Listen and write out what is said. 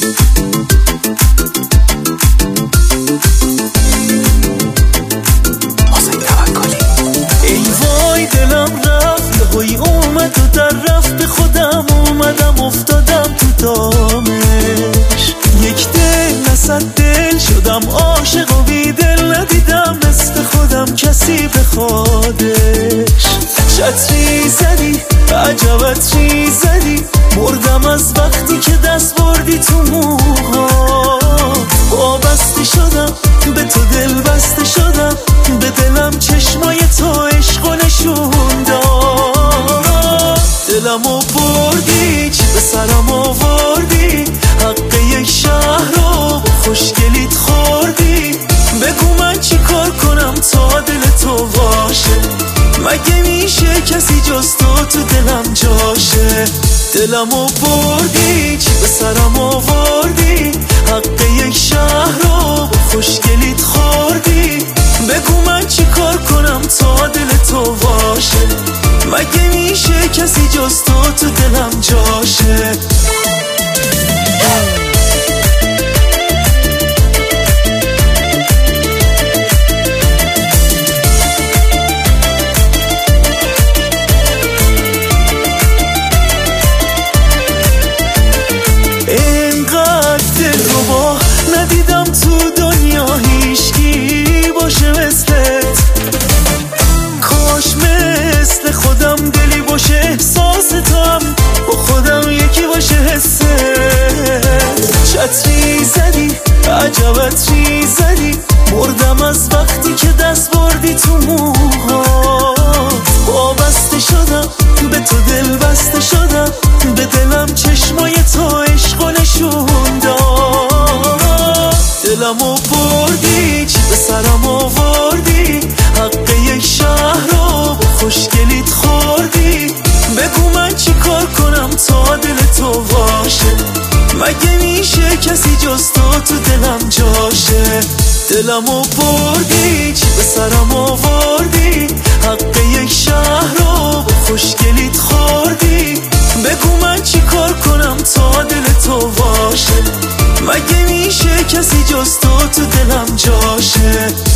ای وای دلم رفت یهویی اومد و در رفت، به خودم اومدم افتادم تو دامش. یک دل نصد دل شدم عاشق و بی دل ندیدم مثل خودم کسی به خودش. چتری زدی عجب عطری زدی، مردم از وقتی که دست بردی تو موها. وابسته شدم به تو دل بسته شدم، به دلم چشمای تو عشق و نشون داد. دلمو بردی چی به سرم آوردی، حق یک شهر رو خوشگلیت خوردی. بگو من چی کار کنم تا دل تو باشه، مگه میشه کسی جز تو دلم جاشه. دلمو بردی چی به سرم آوردی، حق یک شهر رو خوشگلیت خوردی. بگو من چی کار کنم تا دل تو باشه، مگه میشه کسی جز تو دلم جاشه. ندیدم تو دنیا هیچکی باشه مثلت، کاش مثل خودم دلی باشه احساس تو هم با خودم یکی باشه حست. چتری زدی عجب عطری زدی، مردم از وقتی که دست بردی تو موها. وابسته شدم به تو دل بسته شدم، به دلم چشمای تو عشق و نشون داد. دلمو بردی چی به سرم آوردی، حق یک شهر رو خوشگلیت خوردی. بگو من چی کار کنم تا دل تو باشه، مگه میشه کسی جز تو دلم جاشه. دلمو بردی چی به سرم آوردی، حق یک شهر رو خوشگلیت خوردی. بگو من چی کار کنم تا دل تو باشه، مگه میشه کسی جز تو دلم جاشه.